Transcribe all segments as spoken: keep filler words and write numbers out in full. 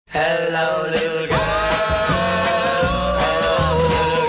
Hello, little girl. Hello, little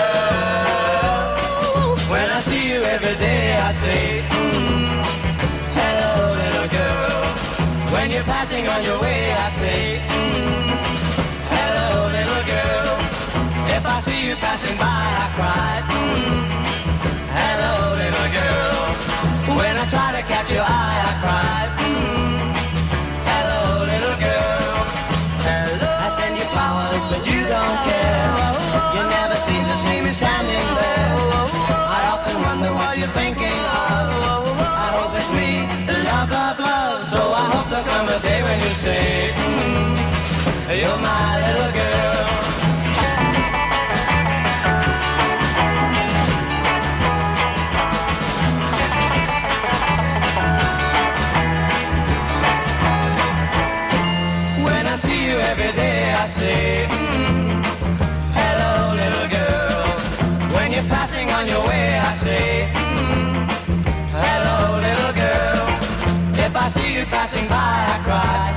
girl. When I see you every day, I say, mm, hello, little girl. When you're passing on your way, I say, mm, hello, little girl. If I see you passing by, I cry, mm, hello, little girl. When I try to catch your eye, I cry, mm, hello, little girl. I send you flowers, but you don't care. You never seem to see me standing there. I often wonder what you're thinking of. I hope it's me, love, love, love. So I hope there'll come a day when you say, mm, you're my little girl. See you every day, I say, mm, hello, little girl. When you're passing on your way, I say, mm, hello, little girl. If I see you passing by, I cry,